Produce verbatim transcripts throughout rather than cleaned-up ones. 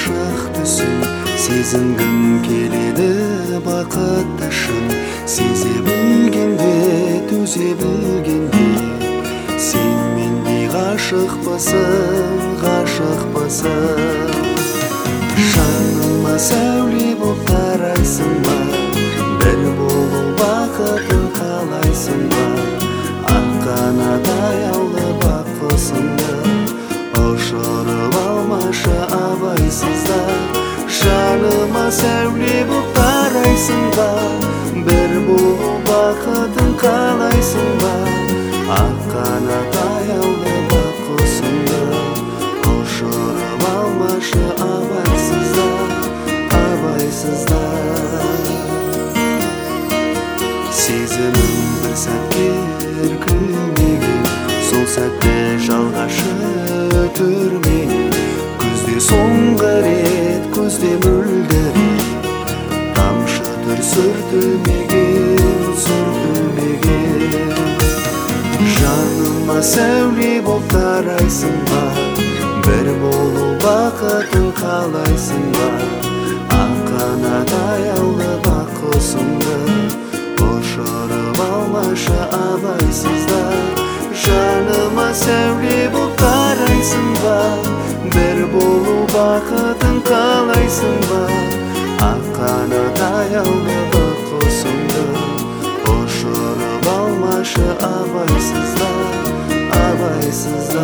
ашық түсін сезінгім келеді бақытты шын сезе білгенде төзе білгенде сен мендей ғашықпысың ғашықпысың жаныма сәуле боп тарайсың ба бір болу бақытын қалайсың ба ақ қанат аялы бақ құсыңды ұшырып алмашы абайсызда жаныма сәуле боп тарайсың ба бір болу бақытын қалайсың ба ақ қанат аялы бақ құсыңды ұшырып алмашы абайсызда абайсызда сезімім бір сәтке іркілмеген сол сәтті жалғашы түрменен күзде соңғы рет көзде мөлдіреп тамшыdır сүртілмеген сүртілмеген жаныма сәуле боп тарайсың ба бір болу бақытын қалайсың ба ақ қанат аялы бақ құсыңды ұшырып алмашы абайсызда жаныма сәуле боп тарайсың ба бір болу бақытын қалайсың ба ақ қанат аялы бақ құсыңды ұшырып алмашы абайсызда абайсызда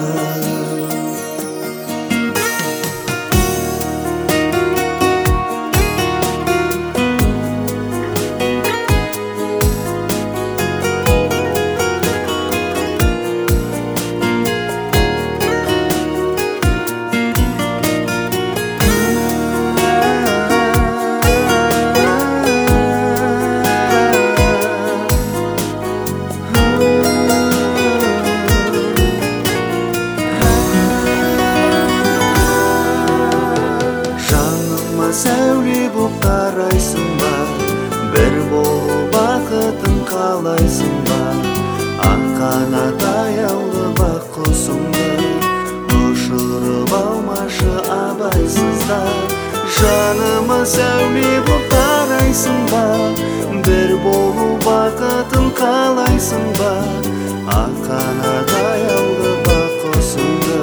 сәуле боп тарайсың ба бір болу бақытын қалайсың ба ақ қанат аялы бақ құсыңды ұшырып алмашы абайсызда жаныма сәуле боп тарайсың ба бір болу бақытын қалайсың ба ақ қанат аялы бақ құсыңды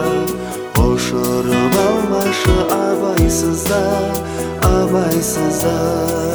ұшырып алмашы абайсызда абайсызда